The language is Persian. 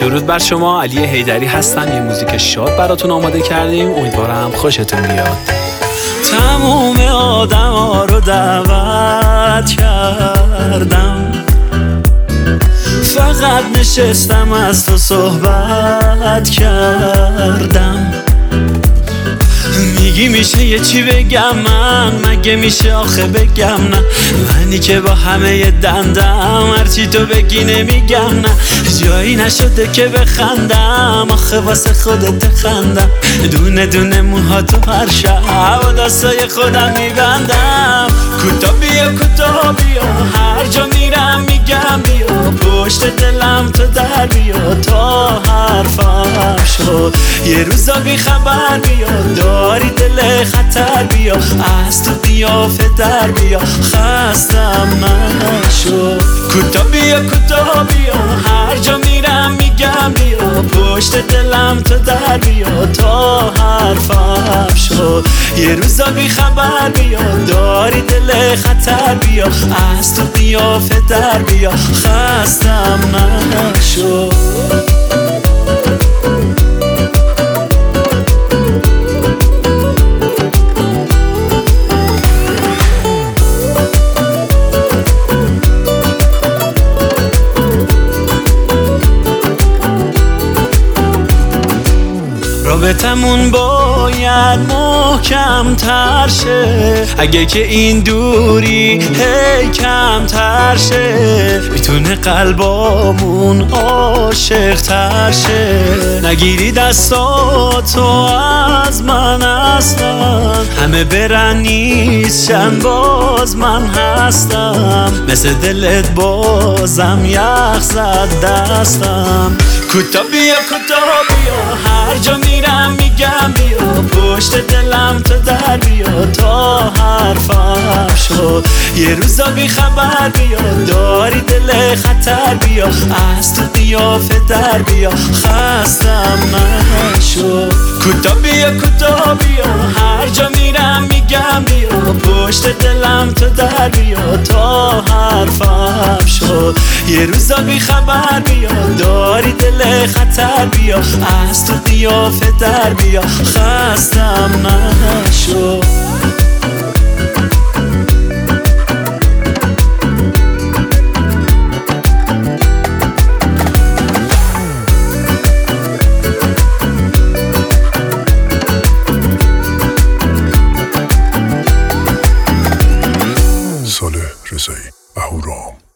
درود بر شما، علی حیدری هستم. یه موزیک شاد براتون آماده کردیم، امیدوارم خوشتون بیاد. تموم آدم ها رو دعوت کردم، فقط نشستم از تو صحبت کردم. میگی میشه یه چی بگم من، مگه میشه آخه بگم نه؟ منی که با همه دندم هرچی تو بگی نمیگم نه. جایی نشده که بخندم، آخه واسه خودت خندم. دونه دونه موها تو هر شب و دستای خودم میبندم. کوتا بیا هر جا میرم میگم بیا، پشت دلم تو در بیا تا حرفم شد. یه روزا بی خبر بیا، داری دل خطر بیا، از تو قیافه در بیا، خستم نشو. کوتا بیا هر جا میرم میگم بیا، پشت دلم تو در بیا تا حرفم شد. یه روزا بی خبر بیا، داری دل خطر بیا، از تو قیافه در بیا، خستم نشو. رابطمون باید محکم تر شه، اگه که این دوری هی کم تر شه، میتونه قلبامون عاشق تر شه. نگیری دستاتو از من اصلا، همه برن نیستن باز من هستم. مثل دلت بازم یخ زد دستم. کوتا بیا هر جا میرم میگم بیا، پشت دلم تو در بیا تا حرفم شد. یه روزا بی خبر بیا، داری دل خطر بیا، از تو قیافه در بیا، خستم نشو. کوتا بیا هر جا میرم میگم بیا، پشت دلم تو در بیا تا حرفم شد. یه روزا بی خبر بیا، داری دل خطر بیا، از تو قیافه در بیا، خستم نشو. صالح رضایی، اهورام.